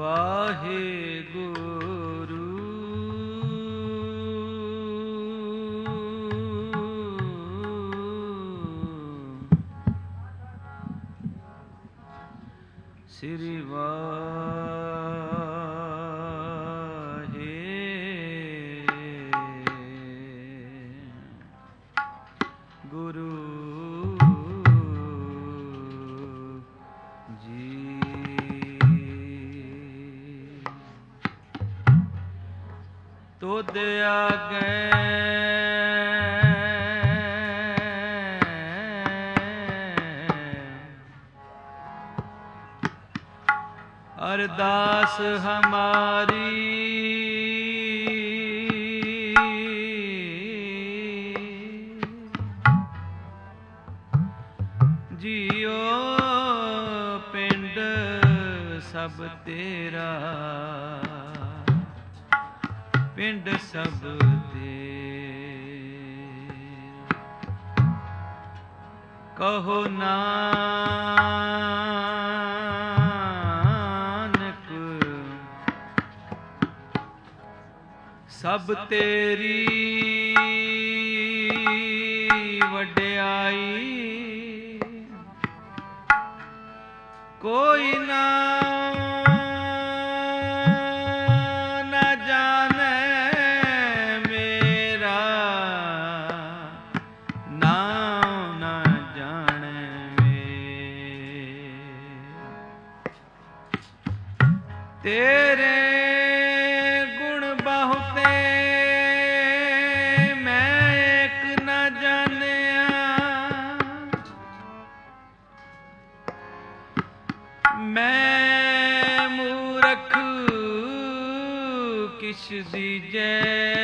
वाहेगुरु। श्री वाहेगुरु जी। तुद आगे अरदास हमारी, जियो पिंड सब तेरा, पिंड सब तेरा। कहो नानक सब तेरी वड्याई, कोई ना जाने मेरा, नाम न जाने तेरे गुण बहुते मैं एक न जानिया। मैं मूरख किस दीजे,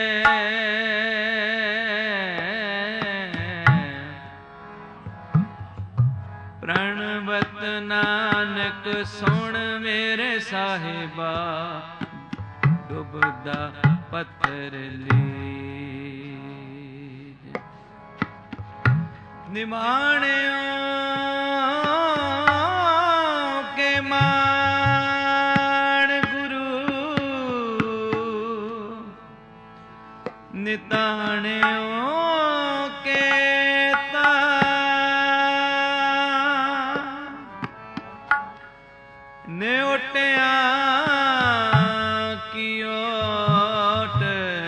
प्रणवत नानक सुन मेरे साहिबा, डुबदा पत्थर लीज। निमाणियों के मान गुरु, निताणियों के न्योटिया की ओट,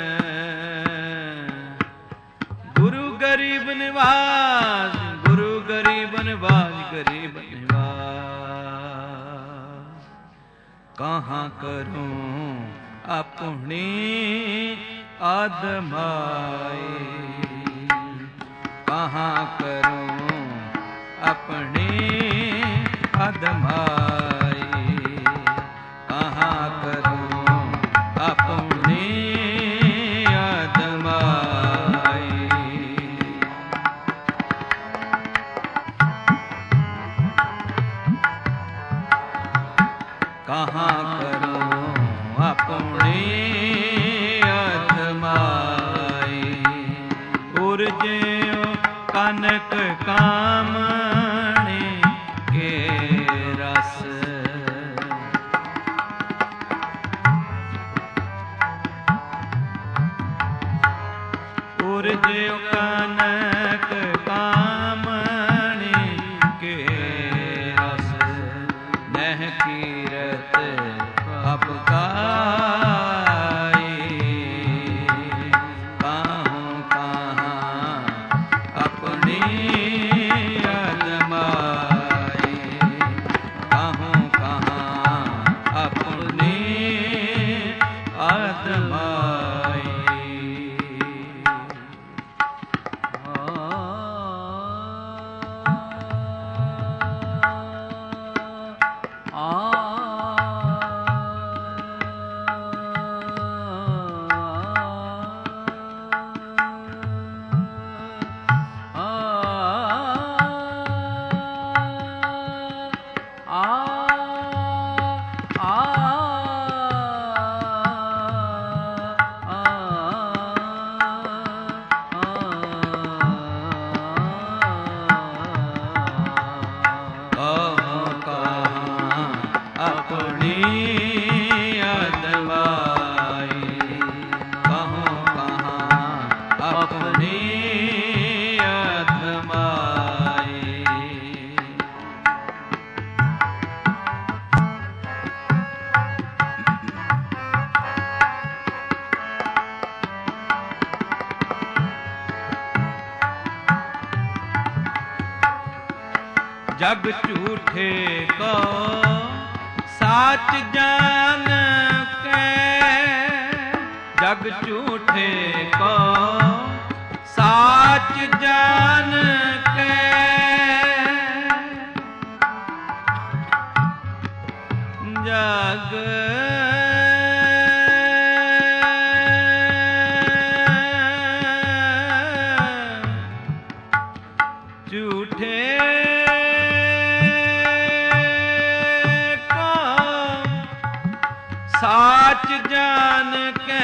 गुरु गरीब निवास, गुरु गरीब निवास, गरीब निवास। कहाँ करूं अपनी आदमाई, कहाँ करूं अपनी आदमाई, कहाँ करूं अपनी आदमाई। कहाँ करूं अपनी आदमाई। उर्ज्यो कनक कामनी के रस, उर्ज्यो कनक कामनी के रस, नह कीरत अब गाई। काहूं कहाँ अपनी आदमाई, काहूं कहाँ अपनी आदमाई। जग झूठे को साच जान के, जग झूठे को साच जान के, जग झूठे को साच जान के,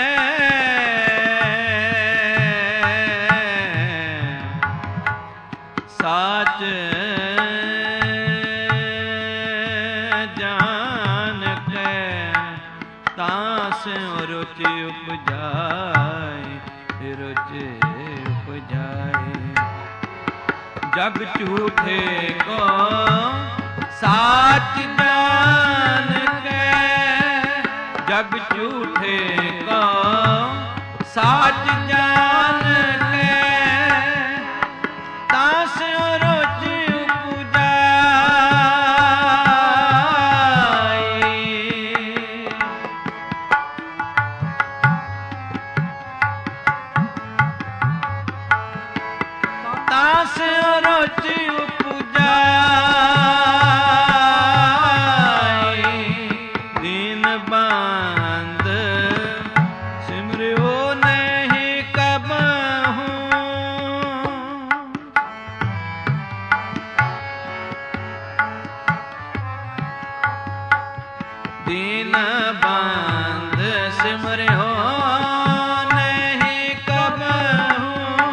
साच जान के तास रुचि उपजाए, रुचि उपजाए। जग झूठे को साच जान के, जग झूठे को साच जान के, तास रुचि उपजाए, तास रुचि उपजाए। दीन बांध सिमरियो नहीं कबहू, दीन बांध सिमरियो नहीं कबहू,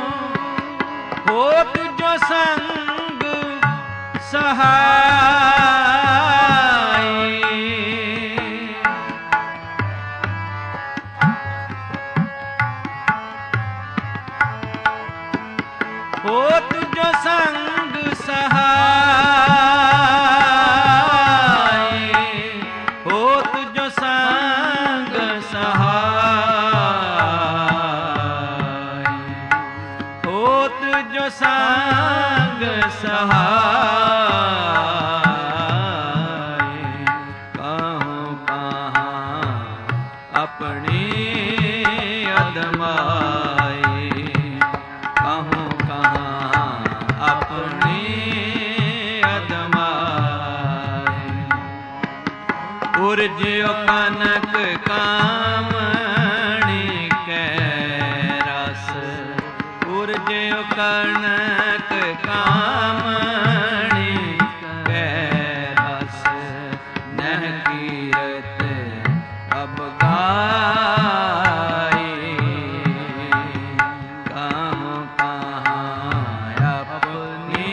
होत जो संग सहाय, होत जो संग सहाय, होत जो संग सहाय, होत जो संग सहाय। कहूँ कहाँ अपनी अदमाई, कहूँ कहाँ अपनी अदमाई। उर्ज्यो कनक कामणी के रस, उर्ज्यो कनक कामणी के रस, नह कीरत अब गाई। कहूँ कहाँ अपनी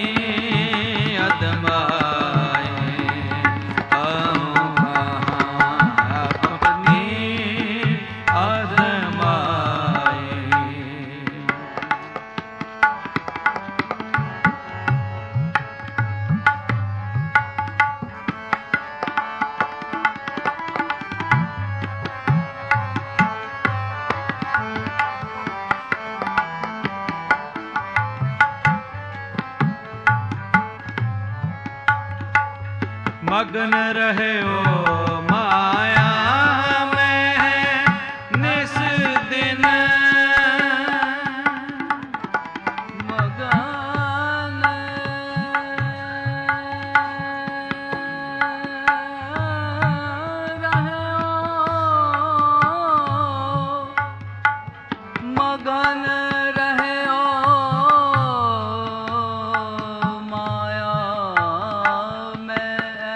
अदमाई, कहूँ कहाँ अपनी अदमाई। मगन रहे ओ माया में निस दिन, मगन रहे ओ, मगन रहे ओ माया में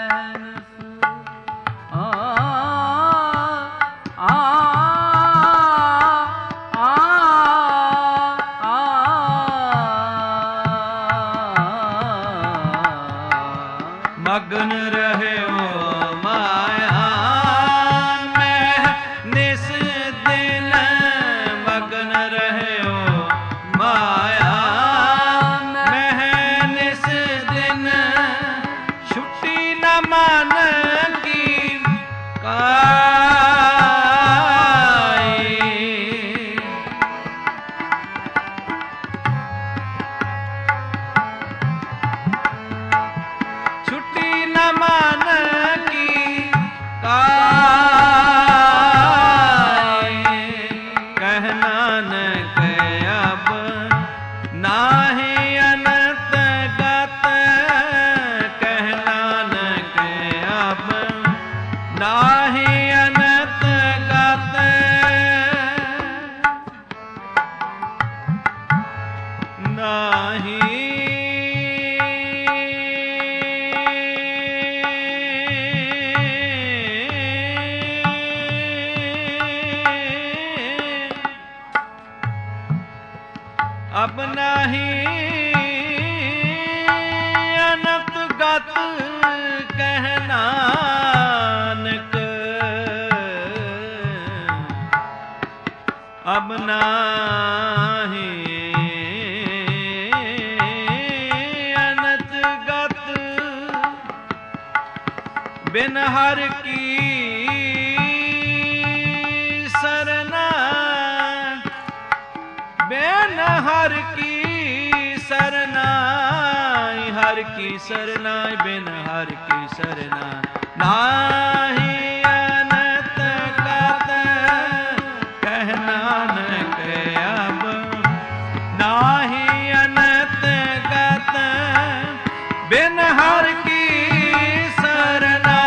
मगन रहे ओ माया में निस दिन, मगन रहे ओ कह नानक अब नाहि अनंत गत, कह नानक अब नाहि अनंत गत, नाहि अब नाही अनंत गत, कह नानक अब नाही अनंत गत, बिन हर की सरना, बिन हर की सरनाई, हर की सरनाई, बिन हर की सरनाई, नाहि अनंत गत, कह नानक अब नाहि अनंत गत, बिन हर की सरनाई।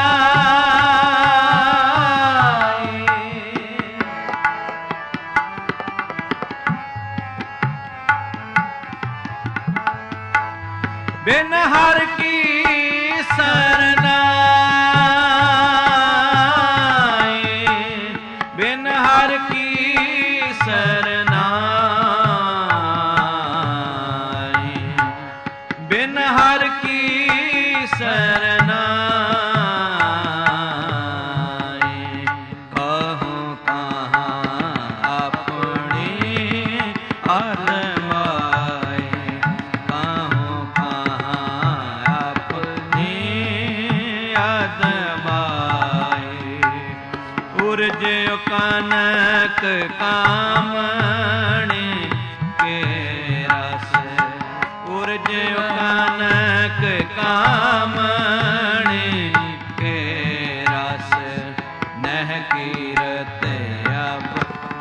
बिन हर की सरनाई, बिन हर की सरनाई, बिन हर की सरनाई, कहूँ कहाँ अपनी अरमाई, कहूँ उर्जे कनक कामणी के रस, उर्जे कनक कामणी के रस, नह कीरत अब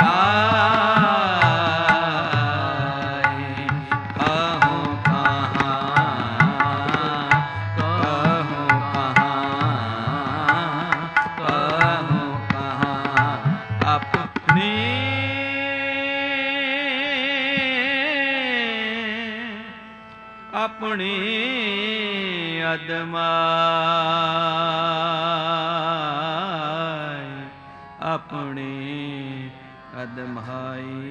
गाय, कहूँ अपनी अपनी अदमाई, अपनी अदमाई।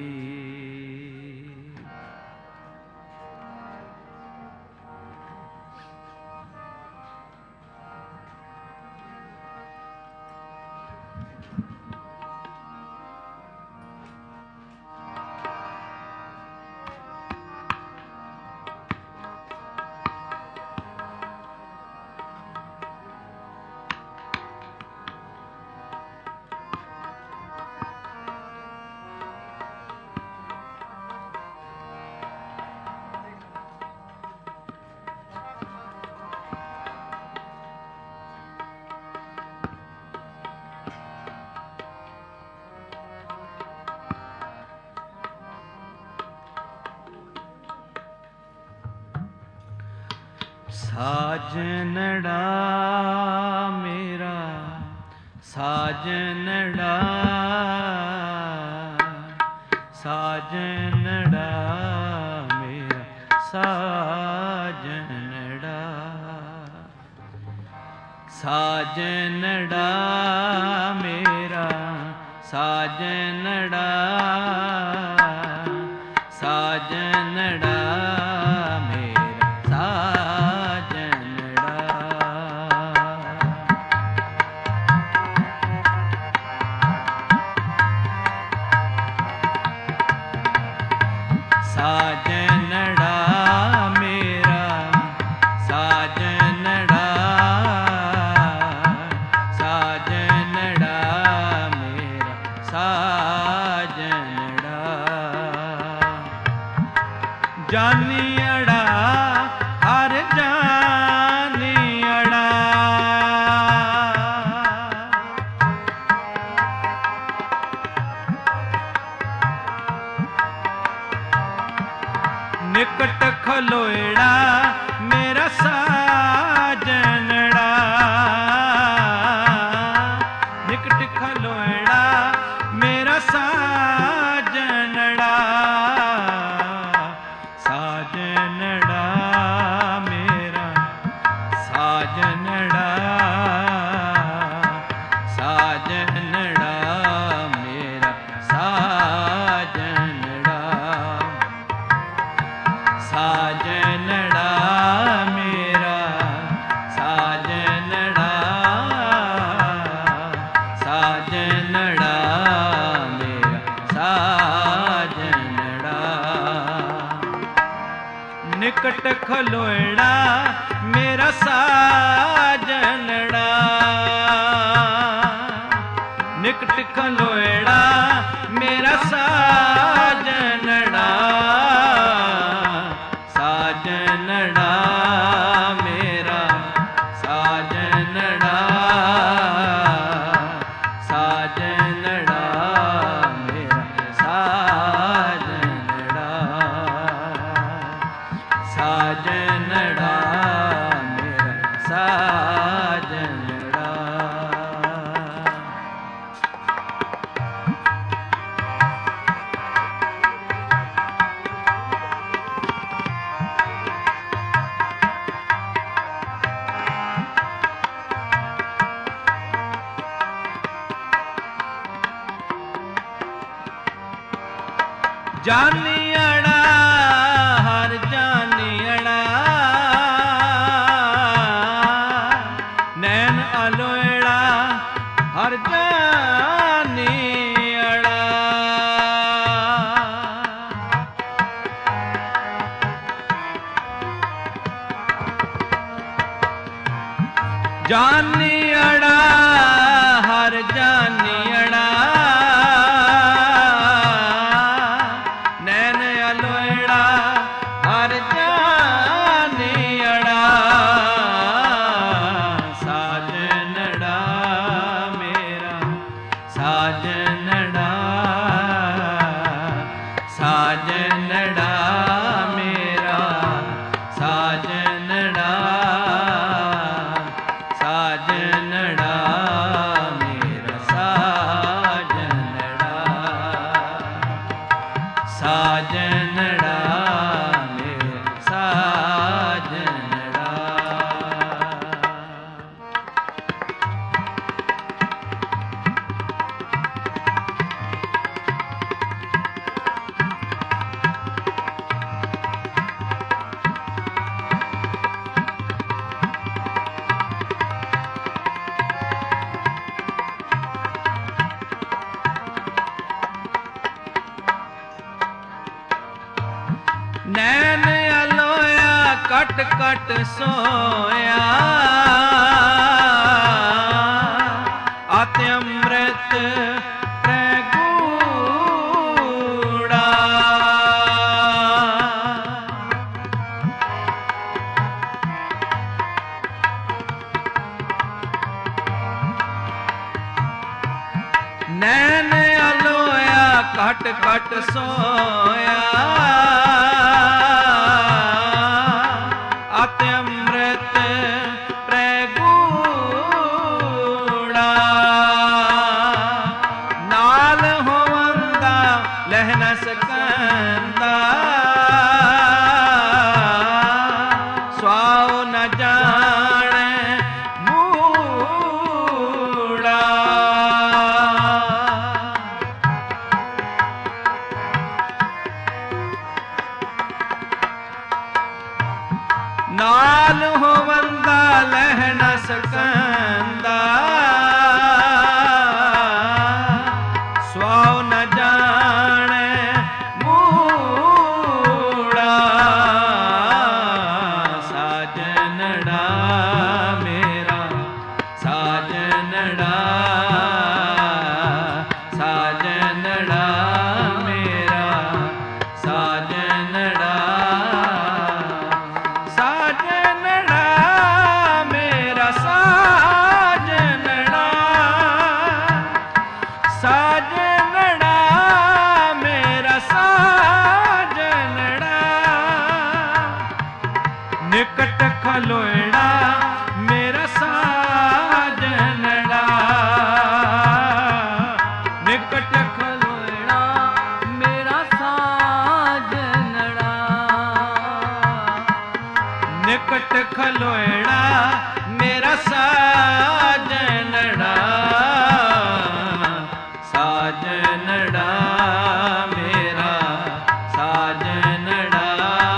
साजनड़ा मेरा साजनड़ा, साजनड़ा मेरा साजनड़ा, साजनड़ा मेरा साजनड़ा, साजनड़ा साजनड़ा मेरा साजनड़ा, साजनड़ा मेरा साजनड़ा, जानियड़ा हर जानियड़ा, निकट खलोएड़ा मेरा साजनड़ा, निकट खलोएड़ा मेरा साजनड़ा, साजनड़ा मेरा साजनड़ा, साजनड़ा मेरा साजनड़ा, साजनड़ा मेरा साजनड़ा, साजनड़ा मेरा साजनड़ा, निकट खलोएड़ा मेरा साजनड़ा, निकट खलोएड़ा मेरा साजनड़ा, साजनड़ा मेरा साजनड़ा, साजनड़ा मेरा साजनड़ा, साजनड़ा मेरा साजनड़ा। जानियड़ा हर जानियड़ा, नैन अलोएड़ा हर जानियड़ा, जानियड़ा हर जानियड़ा, नैन अलोएड़ा हर जानियड़ा, साजनड़ा मेरा साजनड़ा, साजनड़ा मेरा साजनड़ा, साजनड़ा मेरा साजनड़ा, साजनड़ा मेरा साजनड़ा। नैन अलोया कट कट सोया, आते अमृत प्रगूड़ा, नैन अलोया कट कट सोया, आते अमृत प्रगूड़ा, नाल होवंदा लह न सकंदा, स्वाओ न जाने मूड़ा, नाल होवंदा लह न सकंदा, स्वाओ न जाने मूड़ा, साजनड़ा मेरा साजनड़ा, साजनड़ा मेरा साजनड़ा, साजनड़ा मेरा साजनड़ा। खलोएड़ा मेरा साजनड़ा, साजनड़ा मेरा साजनड़ा,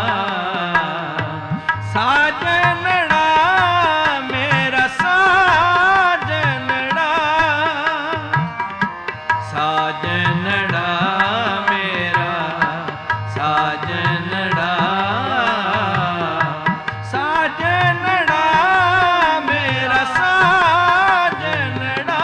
साजनड़ा मेरा साजनड़ा, साजनड़ा मेरा साजनड़ा, साजनड़ा मेरा साजनड़ा।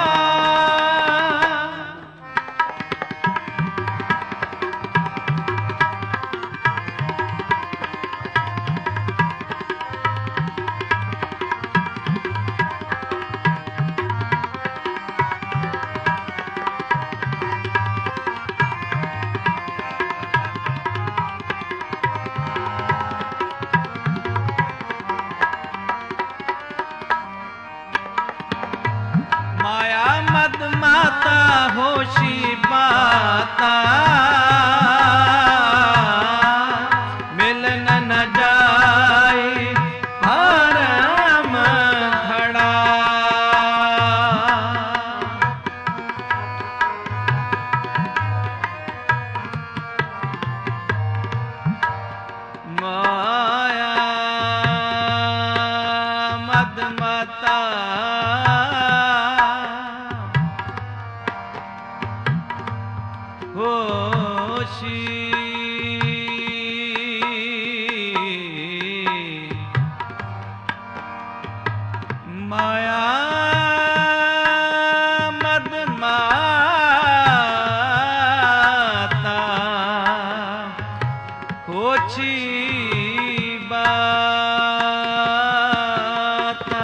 माया मद माता होशी बाता, मिलन न जाए परम खड़ा। माया मद माता होशी माया मद माता होशी बाता,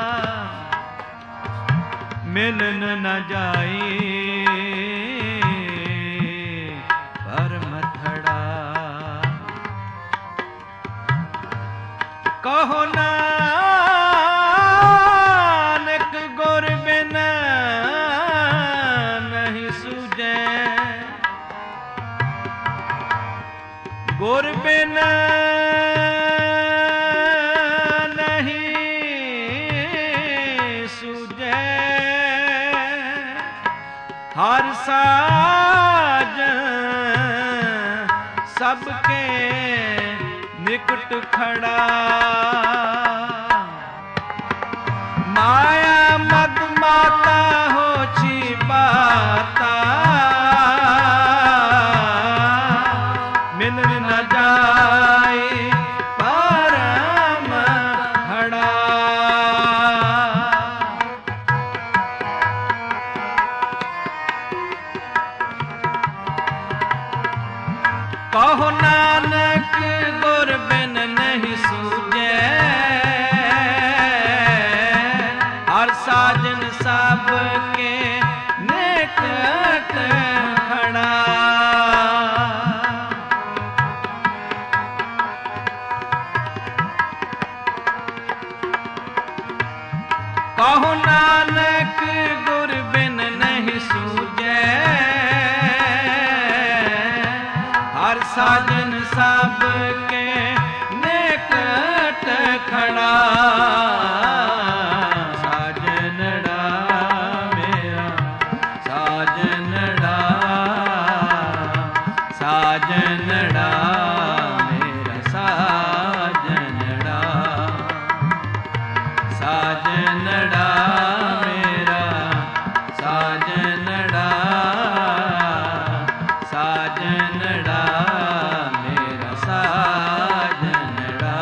मिलन न जाए कहो नानक गुर बिन नहीं सूझे, गुर बिन नहीं सूझे, हर साजन सबके निकट खड़ा। माया मद माता होची बाता, मिलन न जाए परम खड़ा। कहो नानक गुर बिन नहीं सूझे, हर साजन सब के निकट खड़ा। कहो नानक गुर बिन नहीं सूझे, हर साजन सब के निकट खड़ा। साजनड़ा मेरा साजनड़ा, साजनड़ा मेरा साजनड़ा, साजनड़ा मेरा साजनड़ा, साजनड़ा मेरा साजनड़ा।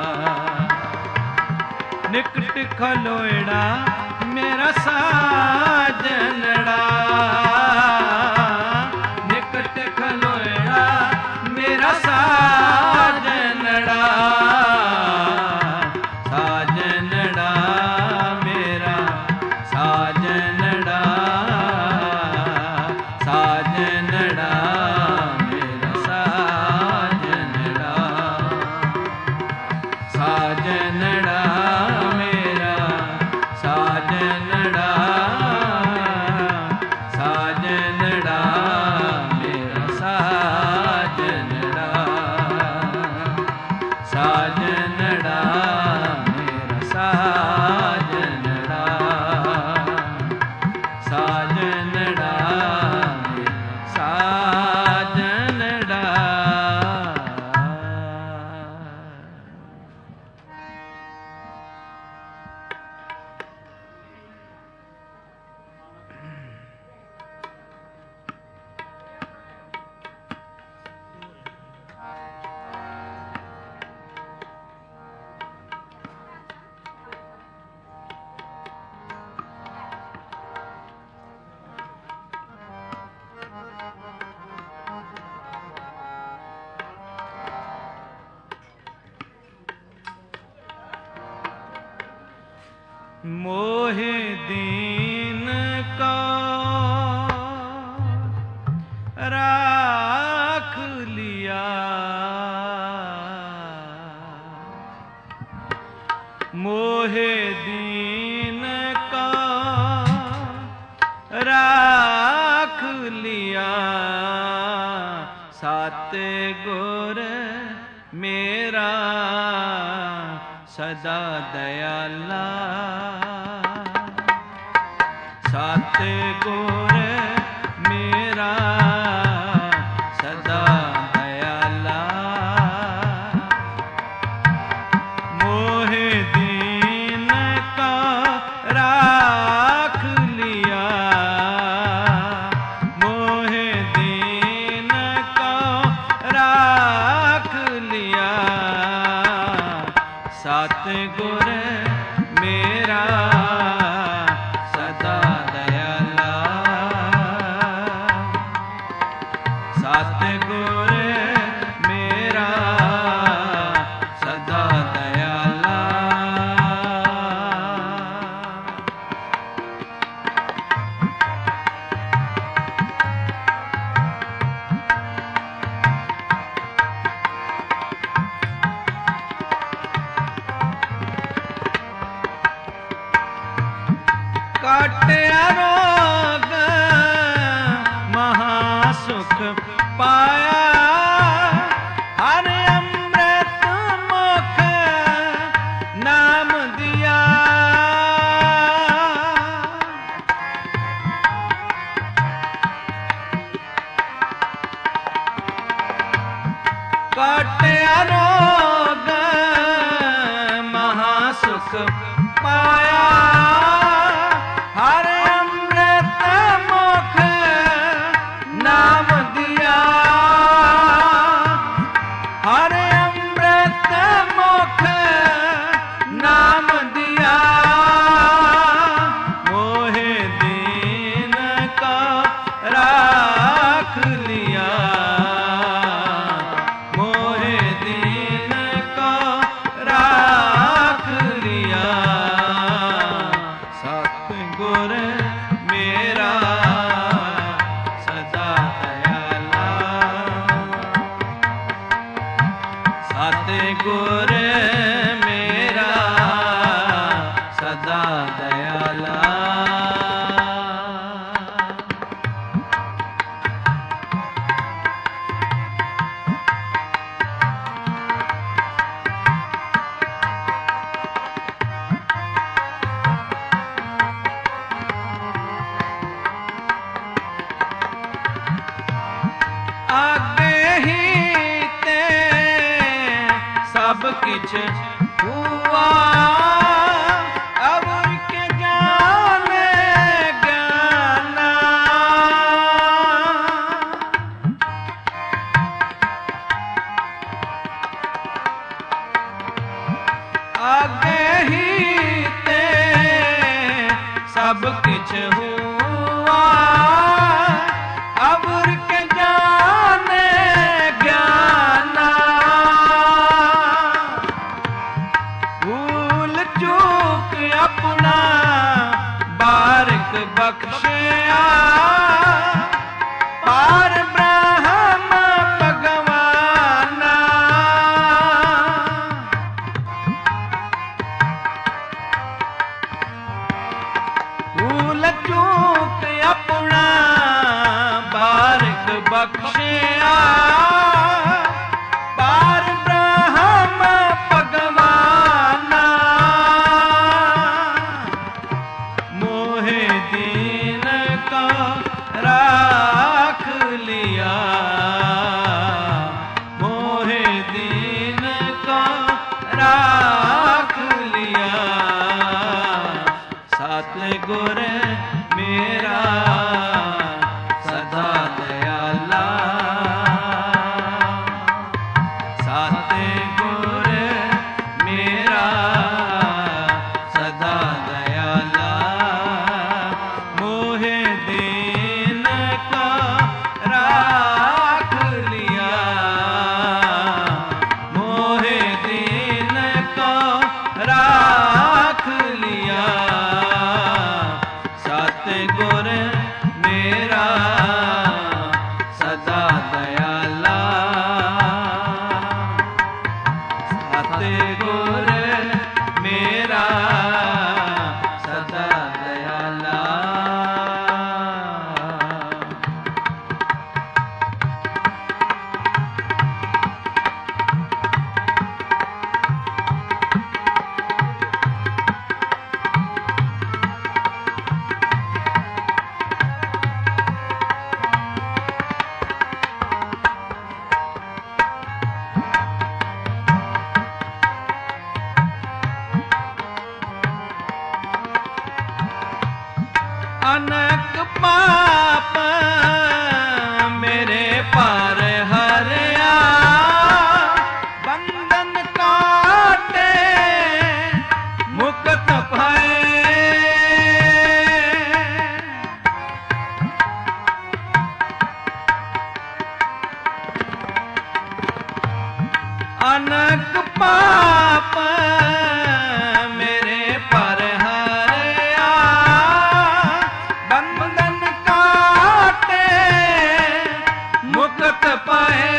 निकट खलोएड़ा मेरा साजनड़ा, निकट खलोएड़ा मेरा साजनड़ा। मोहे दीन का राख लिया, मोहे दीन का राख लिया। सात गुर मेरा सदा दयाला, सात गुर मेरा सदा दयाला। मोहे दीन का राख लिया, मोहे दीन का राख लिया। सात गुर मेरा सदा दयाला, सात गुर मेरा सदा दयाला। काटिया रोग महासुख पाया, हर अमृत मुख नाम दिया। काटिया रोग महासुख पाया, हर अमृत मुख नाम दिया, हर अमृत मुख नाम दिया। मोहे दीन का राख लिया, मोहे दीन का राख लिया। सतगुर मेरा सदा दयाला, सतगुर मेरा सदा दयाला। आगे ही ते सब किछ हुआ, अवर के जाने ज्ञाना। आगे ही ते सब किछ हुआ, अवर के जाने ज्ञाना। भूल चूक अपना बारिक बख्शिया, पार ब्रह्म भगवाना। भूल चूक अपना बारिक बख्शिया, पार ब्रह्म भगवाना। मोहे दीन का ਅਨਕ ਪਾਪ ਮੇਰੇ ਪਰ ਹਰਿਆ, ਬੰਧਨ ਕਾਟੇ ਮੁਕਤ ਪਾਏ।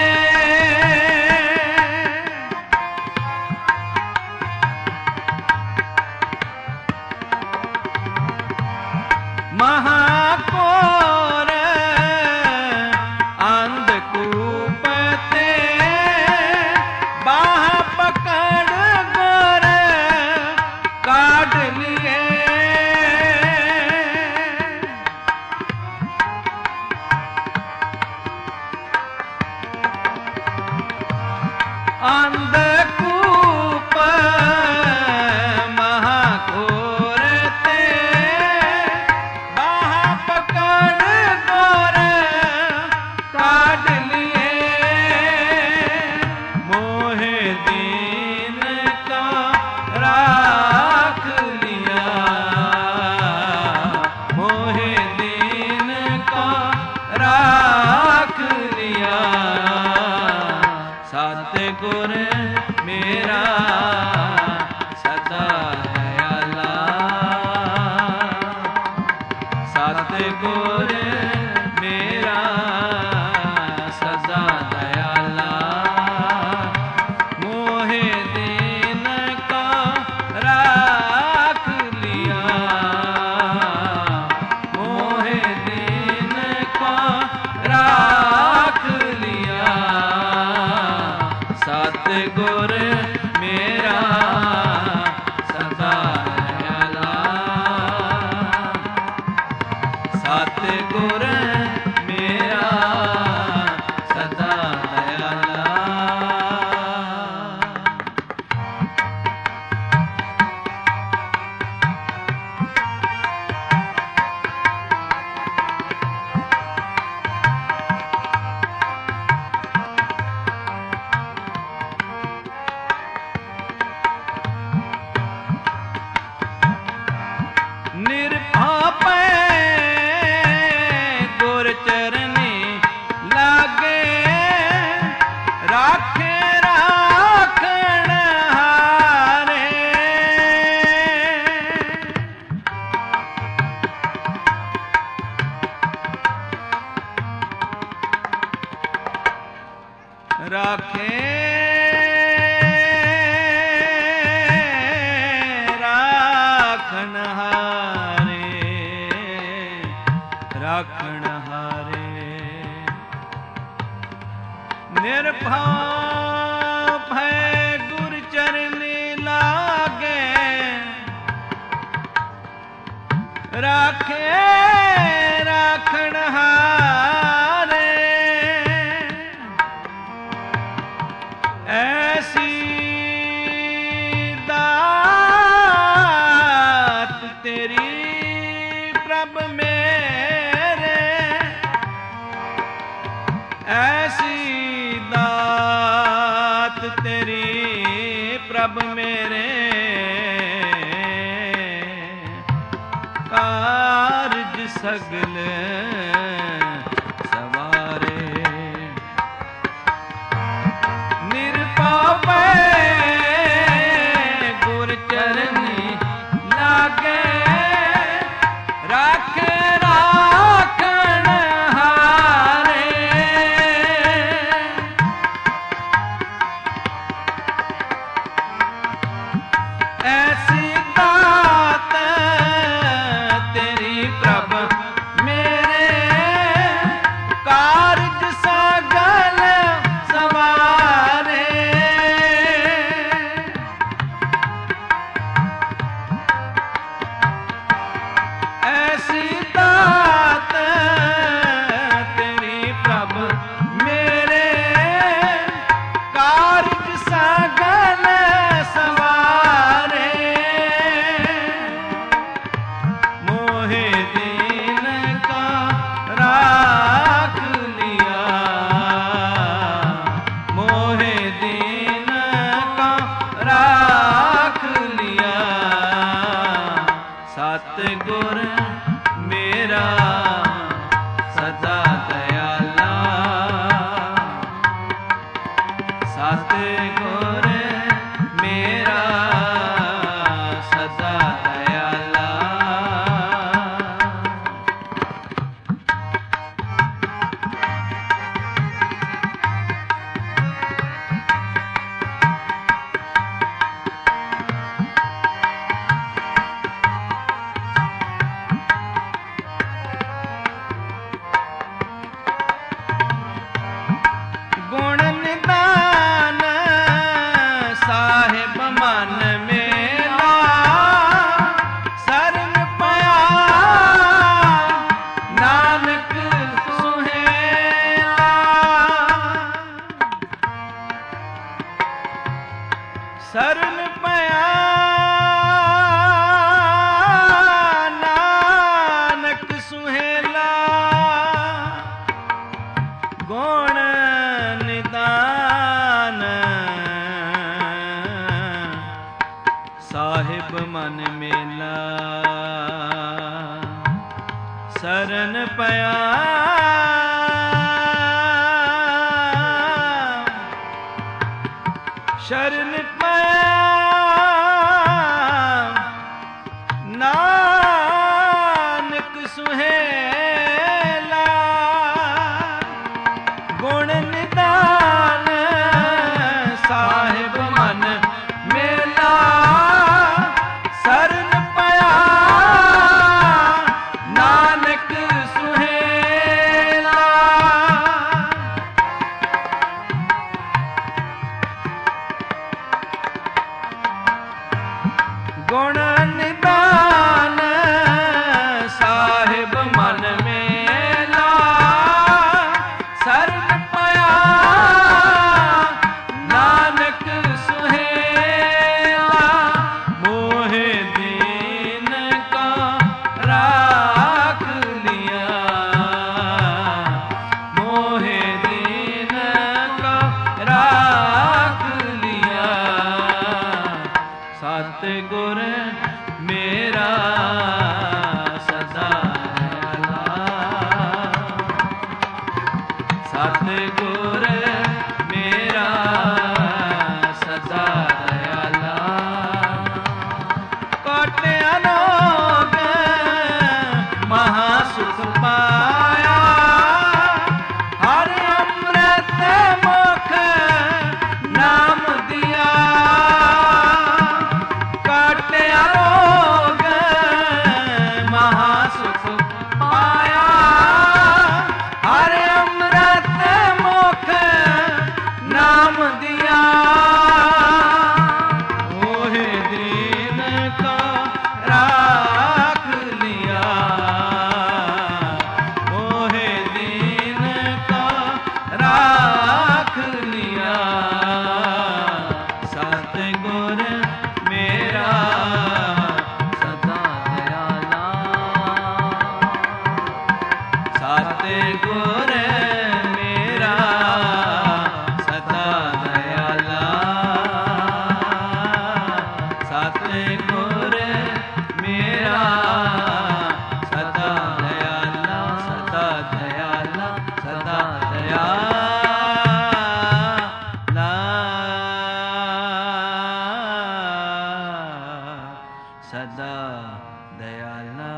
ਮਹਾਕੋਰ ਅੰਧਕੂਪ ਤੇ ਬਾਹ ਪਕੜ ਗੋਰ ਕਾਢ ਲਿਏ। ਅੰਧਕੂਪ ਮਹਾਕੋਰ ਤੇ ਬਾਹ ਪਕੜ ਗੋਰ ਕਾਢ ਲਿਏ। ਮੋਹਿ ਦੀਨ ਕਾ ਰਾਖ ਲਿਆ, ਮੋਹਿ ਦੀਨ ਕਾ ਰਾਖ ਲਿਆ। ਸਤਿਗੁਰ ਮੇਰਾ ਸਦਾ ਦਇਆਲਾ, ਸਤਿਗੁਰ ਮੇਰਾ ਸਦਾ ਦਇਆਲਾ। ਮੋਹਿ ਦੀਨ ਕਾ ਰਾਖ ਲਿਆ, ਮੋਹਿ ਦੀਨ ਕਾ ਰਾਖ ਲਿਆ। ਸਤਿਗੁਰ ਮੇਰਾ ਸਦਾ ਦਇਆਲਾ, ਸਤਿਗੁਰ ਮੇਰਾ ਸਦਾ ਦਇਆਲਾ। ਨਿਰਭਉ ਪੈ ਗੁਰ ਚਰਨੀ ਲਾਗੇ, ਰਾਖੇ ਰਾਖਣ ਹਾਰੇ। ਰਾਖੇ ਰਾਖਣ ਹਾਰੇ, ਰਾਖਣ ਹਾਰੇ। ਨਿਰਭਉ ਭੈ ਗੁਰ ਚਰਨੀ ਲਾਗੇ, ਰਾਖੇ ਰਾਖਣ ਹਾਰੇ। ਐਸੀ ਦਾਤ ਤੇਰੀ ਪ੍ਰਭ ਮੇਰੇ, ਐਸੀ ਦਾਤ ਤੇਰੀ ਪ੍ਰਭ ਮੇਰੇ। ਕਾਰਜ ਸਗਲ ਸਵਾਰੇ, ਨਿਰਭਉ ਪੈ ਗੁਰ ਚਰਨੀ ਲਾਗੇ, ਰਾਖੇ ਰਾਖਣ ਹਾਰੇ। ਐਸੀ ਦਾਤ ਤੇਰੀ ਪ੍ਰਭ ਮੇਰੇ, ਸਤਿਗੁਰ ਮੇਰਾ ਸਦਾ ਦਇਆਲਾ। ਗੁਣ ਨਿਦਾਨ ਸਾਹਿਬ ਮਨ ਮੇਲਾ, ਸਰਨ ਪਿਆ ਨਾਨਕ ਸੁਹੇਲਾ। ਸਰਨ ਪਿਆ ਨਾਨਕ ਸੁਹੇਲਾ, ਗੁਣ ਨਿਦਾਨ ਸਾਹਿਬ ਮਨ ਮੇਲਾ, ਸਰਨ ਪਿਆ ਸ਼ਰਨ ਪਿਆ ਨਾਨਕ ਸੁਹੇਲਾ, ਗੁਣ ਨਿਦਾਨ ਸਾਹਿਬ ਮਨ ਮੇਲਾ, ਸਰਨ ਪਿਆ ਨਾਨਕ ਸੁਹੇਲਾ। ਗੁਣ ਨਿਦਾਨ ਸਾਹਿਬ ਮਨ ਮੇਲਾ, ਸਰਨ ਪਿਆ ਨਾਨਕ ਸੁਹੇਲਾ। ਮੋਹਿ ਦੀਨ ਕਾ ਰਾਖ ਲਿਆ, ਮੋਹਿ ਦੀਨ ਕਾ ਰਾਖ ਲਿਆ, ਸਤਿਗੁਰ ਮੇਰਾ ਸਦਾ ਦਇਆਲਾ। ਸਤਿਗੁਰ ਮੇਰਾ ਸਦਾ ਦਇਆਲਾ। ਕਾਟਿਆ ਲੋਗ ਮਹਾ ਸੁਖ ਪਾਇਆ, ਹਰ ਅੰਮ੍ਰਿਤ ਮੁਖ ਨਾਮ ਦਿਆ। ਕਾਟਿਆ ਲੋਗ ਮਹਾ ਸੁਖ ਪਾਇਆ, ਹਰ ਅੰਮ੍ਰਿਤ ਮੁਖ ਨਾਮ ਦਿਆ। ਮੋਹਿ ਦੀਨ ਕਾ ਰਾਖ ਲਿਆ, ਮੋਹਿ ਦੀਨ ਕਾ ਰਾਖ ਲਿਆ, ਸਤਿਗੁਰ ਮੇਰਾ ਸਦਾ ਦਇਆਲਾ। ਸਤਿਗੁਰ ਮੇਰਾ ਸਦਾ ਦਇਆਲਾ। ਸਤਿਗੁਰ ਮੇਰਾ ਸਦਾ ਦਇਆਲਾ, ਸਦਾ ਦਇਆਲਾ, ਸਦਾ ਦਇਆਲਾ, ਸਦਾ ਦਇਆਲਾ।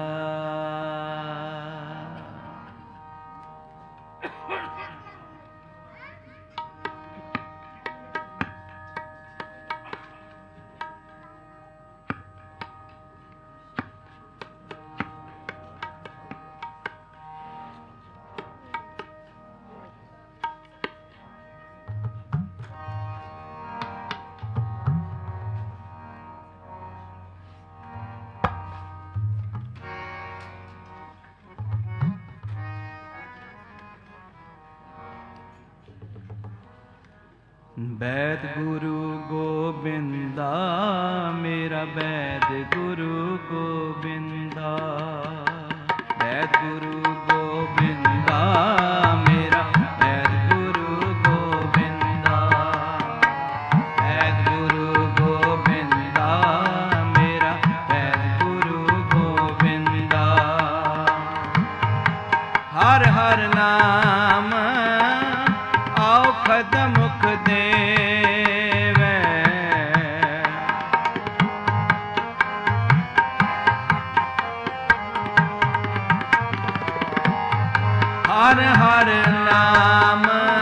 ਬੈਦ ਗੁਰੂ ਗੋਬਿੰਦਾ ਮੇਰਾ ਬੈਦ ਗੁਰੂ ਗੋਬਿੰਦਾ। ਬੈਦ ਗੁਰੂ ਗੋਬਿੰਦਾ ਮੇਰਾ ਬੈਦ ਗੁਰੂ ਗੋਬਿੰਦਾ। ਬੈਦ ਗੁਰੂ ਗੋਬਿੰਦਾ ਮੇਰਾ ਬੈਦ ਗੁਰੂ ਗੋਬਿੰਦਾ। ਹਰ ਹਰ ਨਾਮ ਔਖਦ ਮੁਖ देवै। हर हर नाम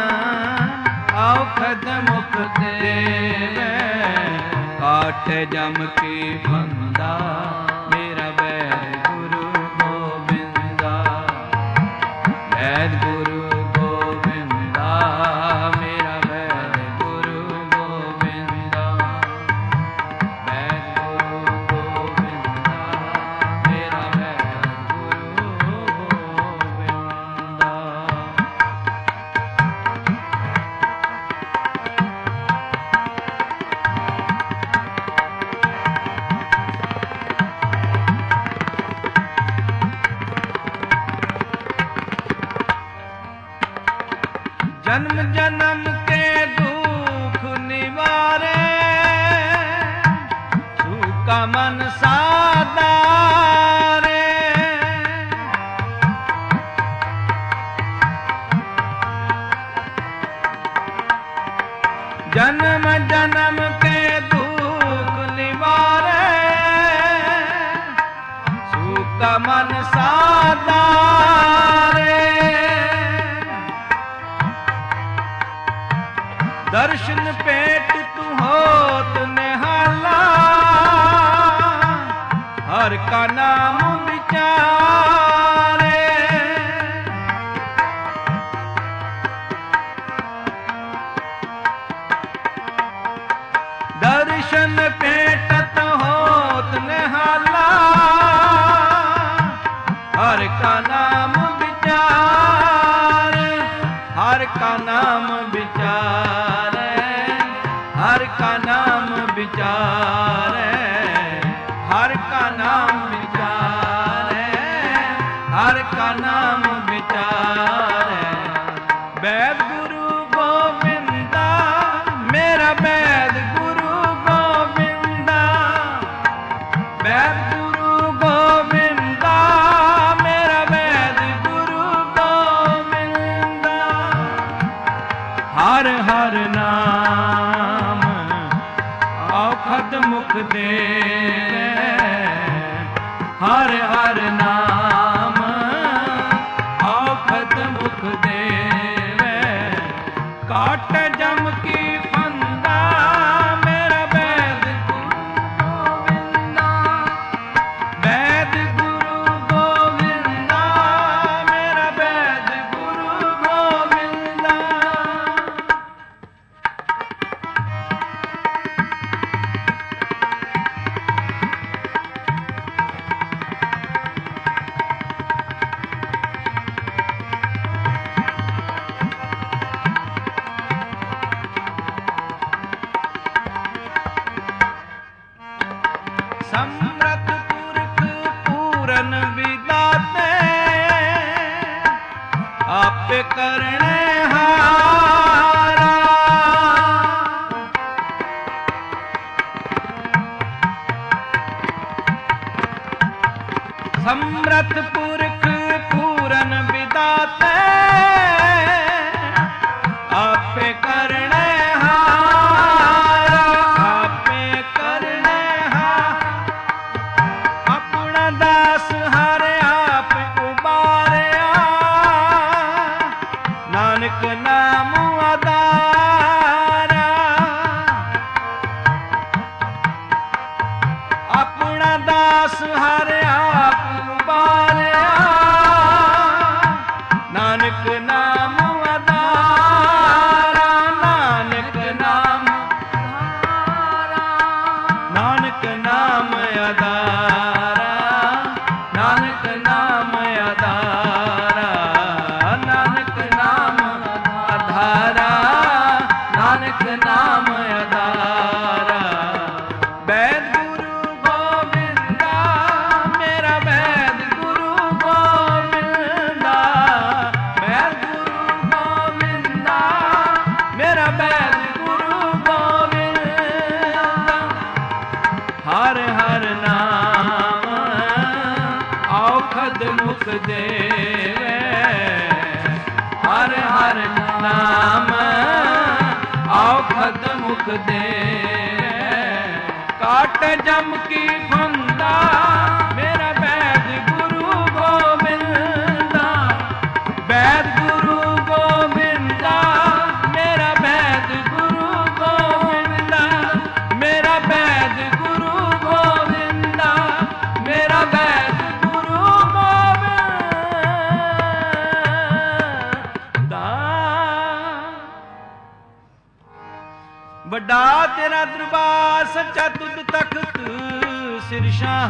औखद मुख देवै। काट जम की फंदा मेरा वैद गुरु गोबिंदा। वैद गुरु गोबिंदा मेरा वैद गुरु गोबिंदा। वैद गुरु गोबिंदा मेरा वैद गुरु गोबिंदा। जन्म जन्म के दुख निवारे सूखा मन साधारे। जन्म जन्म के दुख निवारे सूखा मन साधारे। दर्शन पेट तू होत निहाला हर का नाम विचारे। दर्शन पेट तू होत निहाला हर का नाम विचारे। हर का नाम विचारे। हर का नाम विचारे। हर का नाम विचारे। हर का नाम विचारे। वैद गुरु गोविंदा मेरा वैद गुरु गोविंदा। वैद गुरु गोविंदा मेरा वैद गुरु गोविंदा। हर हर नाम औखद मुख देवै। हर हर नाम औखद मुख देवै। काट जम की फंदा मेरा वैद गुरु गोविंदा। वैद गुरु गोविंदा मेरा वैद गुरु गोविंदा। समर्थ पुरख पूरन विदाते आप करने हारा। समर्थ पुरख पूरन विदाते आप करने हारा। आप करने अपना दास हरे आप उबारिया। नानक नाम आधारा। अपना दास हरे आप उबारिया। नानक नाम आधारा। नानक नाम नानक नाम आधारा। नानक नाम आधारा। नानक नाम आधारा। नानक नाम आधारा। वैद गुरु गोविंदा मेरा वैद गुरु गोविंदा। वैद गुरु गोविंदा मेरा वैद गुरु गोविंदा। हर हर नाम औखद मुख देवै। हर हर नाम ਸੁਖ ਦੇਵੇ। ਕਾਟ ਜਮ ਕੀ ਫੰਦਾ ਮੇਰਾ ਵੈਦ ਗੁਰੂ ਗੋਬਿੰਦਾ, ਵੈਦ ਗੁਰੂ ਗੋਬਿੰਦਾ ਮੇਰਾ ਵੈਦ ਗੁਰੂ ਗੋਬਿੰਦਾ, ਮੇਰਾ ਵੈਦ ਗੁਰੂ ਗੋਬਿੰਦਾ, ਮੇਰਾ ਵੈਦ ਗੁਰੂ ਗੋਬਿੰਦਾ। ਵੱਡਾ ਤੇਰਾ ਦਰਬਾਰ ਸੱਚਾ ਤੁਧ ਤਖਤ, ਸਿਰ ਸ਼ਾਹ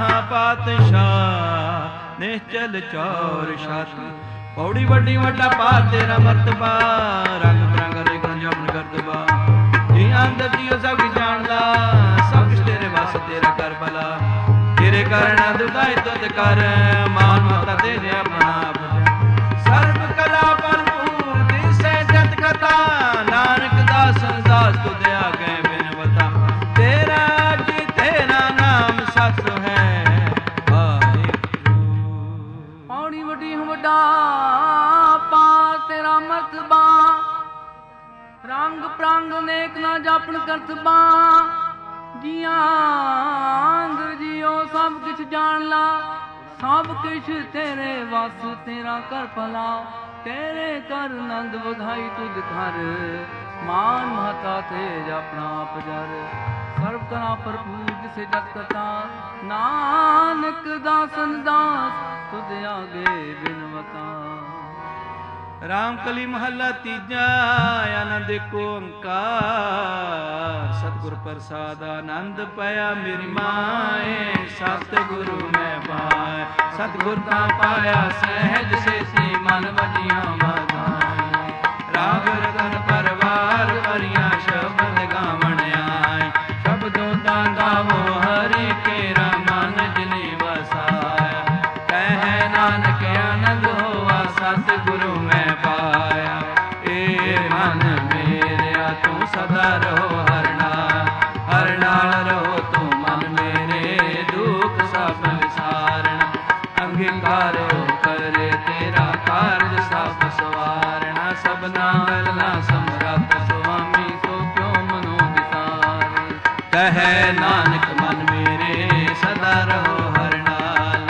ਪਾਤਸ਼ਾਹ ਨਿਹਚਲ ਚੌਰ ਛਤ। ਪੌੜੀ ਵੱਡੀ ਵੱਡਾ ਪਾ ਤੇਰਾ ਮਰਤਬਾ, ਰੰਗ ਬਰੰਗ ਰੇ ਗੰਜਮ ਕਰਤਬਾ। ਜੀ ਅੰਦਰ ਜੀਓ ਸਭ ਕੀ ਜਾਣਦਾ, ਸਭ ਕੁਛ ਤੇਰੇ ਵਸ ਤੇਰਾ ਕਰ ਭਲਾ। ਤੇਰੇ ਕਰਨਾ ਦੁਦਾਈ ਤੁਧ ਕਰ, ਮਾਨ ਮਮਤਾ ਤੇਰੇ ਆਪਣਾ ਆਪ। ਸਰਬ ਕਲਾ ਭਰਪੂਰ ਦਿਸੈ ਜਤ ਕਥਾ, ਨਾਨਕ ਦਾਸ ਦਾਸ ਤੁਧ ਆਗੇ ਬਿਨਵਤਾ। ਤੇਰਾ ਜੀ ਤੇਰਾ ਨਾਮ ਸਤ ਹੈ ਵਾਹਿਗੁਰੂ। ਪੌੜੀ ਵੱਡੀ ਵੱਡਾ ਪਾ ਤੇਰਾ ਮਰਤਬਾ, ਰੰਗ ਪ੍ਰੰਗ ਅਨੇਕ ਨਾ ਜਾਪਣ ਕਰਤਬਾ। ਜੀਆਂ ਅੰਦਰ ਜੀਓ ਸਭ ਕੁਛ ਜਾਣ ਲਾ, ਸਭ ਕੁਛ ਤੇਰੇ ਵਸ ਤੇਰਾ ਕਰ ਭਲਾ। ਤੇਰੇ ਕਰ ਨੰਦ ਵਧਾਈ ਤੁਧ ਘਰ, ਮਾਨ ਮਹਤਾ ਤੇਜ ਆਪਣਾ ਆਪ ਜਰ। ਸਰਬ ਕਲਾ ਭਰਪੂਰ ਜਿਸੇ ਜਤ ਕਥਾ, ਨਾਨਕ ਦਾਸਨ ਦਾਸ ਤੁਧ ਆਗੇ ਬਿਨਵਤਾ। ਰਾਮ ਕਲੀ ਮਹੱਲਾ ਤੀਜਾ। ਆਨੰਦ ਏਕ ਓੰਕਾਰ, ਸਤਿਗੁਰ ਪ੍ਰਸਾਦ ਆਨੰਦ ਪਾਇਆ ਮੇਰੀ ਮਾਏ। ਸਤਿਗੁਰੂ ਮੈਂ ਪਾਇਆ, ਸਤਿਗੁਰ ਤਾਂ ਪਾਇਆ ਸਹਿਜ ਸੇਤੀ ਮਨ ਵਜੀਆਂ ਵਧਾਈ। ਰਾਗ ਰਤਨ ਪਰਵਾਰ ਭਰੀਆਂ ਸ਼ਬਦ ਗਾਵਣ ਆਏ। ਸ਼ਬਦੋਂ ਦਾ ਗਾਵੋ ਹਰਿ ਕੇਰਾ ਮਨ ਜਿਨੇ ਵਸਾਇਆ। ਕਹਿ ਨਾਨਕ ਆਨੰਦ ਹੋਆ ਸਤਿਗੁਰੂ ਮੈਂ ਪਾਇਆ। ਏ ਮਨ ਮੇਰਿਆ ਤੂੰ ਸਦਾ ਰਹੋ ਹਰਿ ਨਾਲ, ਹਰਿ ਨਾਲ ਰਹੋ ਤੂੰ ਮਨ ਮੇਰੇ। ਦੁਖ ਸਭ ਵਿਸਾਰਣਾ, ਅੰਗੀਕਾਰੋ ਕਰੇ ਤੇਰਾ ਕਾਰਜ ਸਭ ਸਵਾਰਣਾ। ਸਭਨਾ ਗੱਲਾਂ ਸਮਰੱਥ ਸੁਆਮੀ ਸੋ ਕਿਉ ਮਨੋ ਵਿਸਾਰੇ। ਕਹੈ ਨਾਨਕ ਮਨ ਮੇਰੇ ਸਦਾ ਰਹੋ ਹਰਿ ਨਾਲ।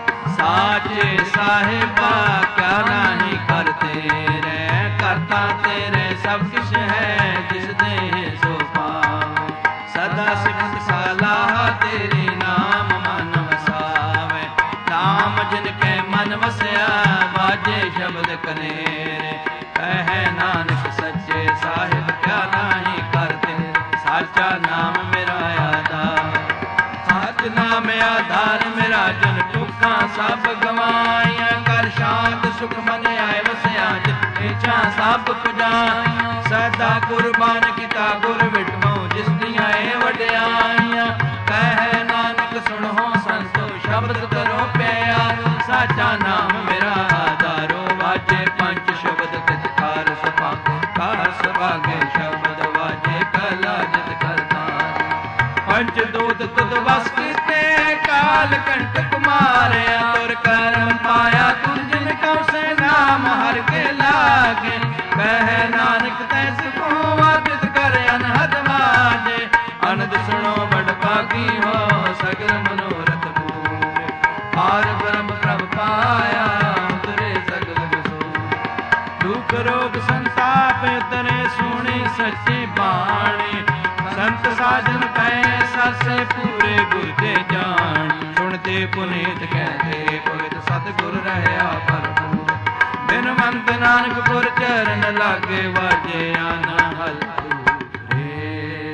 ਸਾਚੇ ਸਾਹਿਬਾ ਕਿਆ ਨਾਹੀ ਕਰ ਤੇਰੇ, ਕਰਤਾ ਤੇਰੇ ਸਭ ਕਿਛ ਹੈ ਜਿਸ ਦੇ ਸੋ ਪਾਵੇ। ਸਦਾ ਸਿਫਤ ਸਲਾਹ ਤੇਰੀ ਨਾਮ ਮਨ ਵਸਾਵੇ। ਨਾਮ ਜਿਨ ਕੇ ਮਨ ਵਸਿਆ ਬਾਜੇ ਸ਼ਬਦ ਕਨੇਰੇ। ਕਹਿ ਨਾਨਕ ਸੱਚੇ ਸਾਹਿਬ ਕਿਆ ਨਾਹੀ ਕਰ ਤੇਰੇ। ਸਾਚਾ ਨਾਮ ਮੇਰਾ ਆਧਾਰ, ਸਚ ਨਾਮ ਆਧਾਰ ਮੇਰਾ। ਜਨ ਟੁਕਾਂ ਸਭ ਗਵਾਈਆਂ, ਕਰ ਸ਼ਾਂਤ ਸੁਖ ਮਨ ਆਏ ਵਸਿਆ। ਇੱਛਾ ਸਭ ਪੁਜਾਈਆਂ, ਸਦਾ ਕੁਰਬਾਨ ਕੀਤਾ ਗੁਰ ਵਿਟਮੋ। ਜਿਸ ਦੀਆਂ ਇਹ ਵਡਿਆਈਆਂ, ਕਹਿ ਨਾਨਕ ਸੁਣੋ ਸੰਤੋ ਸ਼ਬਦ ਕਰੋ ਪਿਆਰ। ਸਾਚਾ ਨਾਮ ਮੇਰਾ ਆਧਾਰੋ, ਵਾਜੇ ਪੰਜ ਸ਼ਬਦ ਤਿਤ ਕਾਰ ਸੁਭਾਗੇ। ਕਾਰ ਸੁਭਾਗੇ ਸ਼ਬਦ ਵਾਜੇ ਕਲਾ ਜਿਤ ਕਰਤਾਰ। ਪੰਜ ਦੂਤ ਤੁਧ ਵਸ ਕੀਤੇ, ਕਾਲ ਕੰਟਕ ਮਾਰਿਆ। ਤੁਰ ਕਰਮ ਪਾਇਆ ਤੁਰ ਜਿਨ ਕਉ ਸੇ ਨਾਮ ਹਰਿ ਕੇ ਲਾਗੇ। ਕਹਿ ਨਾਨਕ ਤੈ ਸੁਖੋ ਵਾਜਿਤ ਕਰ ਅਨਹਦ ਮਾਜੇ। ਅਨੰਦ ਸੁਣੋ ਬੜ ਭਾਗੀ ਹੋ, ਸਗਲ ਮਨੋਰਥ ਪੂਰੇ। ਪਾਰ ਬ੍ਰਹਮ ਪ੍ਰਭ ਪਾਇਆ, ਉਤਰੇ ਸਗਲ ਵਿਸੂਰੇ। ਦੁਖ ਰੋਗ ਸੰਤਾਪ ਤਰੇ ਸੁਣੀ ਸੱਚੀ ਬਾਣੀ। ਸੰਤ ਸਾਜਨ ਕੈ ਸਾਸੇ ਪੂਰੇ ਗੁਰ ਤੇ ਜਾਣ। ਸੁਣਤੇ ਪੁਨੀਤ ਕਹਤੇ ਪਵਿੱਤ ਸਤਿਗੁਰ ਰਹਿਆ ਭਰਪੂਰ। ਬਿਨਵੰਤ ਨਾਨਕ ਗੁਰ ਚਰਨ ਲਾਗੇ, ਵਾਜੇ ਅਨਹਦ ਪੂਰੇ।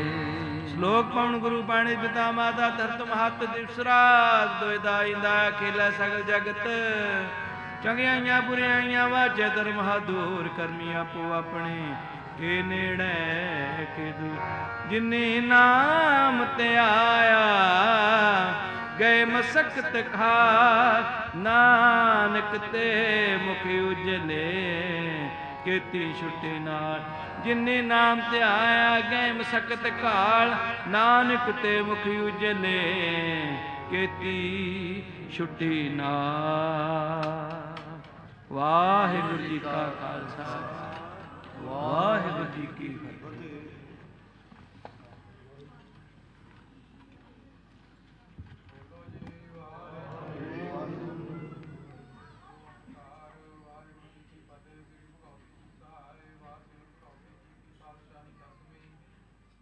ਸ਼ਲੋਕ ਪਵਨ ਗੁਰੂ ਬਾਣੀ ਪਿਤਾ ਮਾਤਾ ਧਰਤ ਮਹਤ ਦਿਵਸ ਰਾਤ। ਦੋਇ ਦਾਇਂਦਾ ਖੇਲਾ ਸਗਲ ਜਗਤ। ਚੰਗਿਆਈਆਂ ਬੁਰਿਆਈਆਂ ਵਾਜੇ ਧਰਮ ਦੂਰ। ਕਰਮੀ ਆਪੋ ਆਪਣੇ ਕੇ ਨੇੜੇ ਕੇ ਦੂਰ। ਜਿਨੇ ਨਾਮ ਤੇ ਆਇਆ ਗਏ ਮਸਕਤ ਖਾ। ਨਾਨਕ ਤੇ ਮੁਖ ਉਜਲੇ ਕੀਤੀ ਛੁੱਟੀ ਨਾਲ। ਜਿਨੇ ਨਾਮ ਤੇ ਆਇਆ ਗਏ ਮਸਕਤ ਕਾਲ। ਨਾਨਕ ਤੇ ਮੁਖ ਉਜਲੇ ਕੀਤੀ ਛੁੱਟੀ ਨਾਲ। ਵਾਹਿਗੁਰੂ ਜੀ ਕਾ ਖਾਲਸਾ, ਵਾਹਿਗੁਰੂ ਜੀ ਕੀ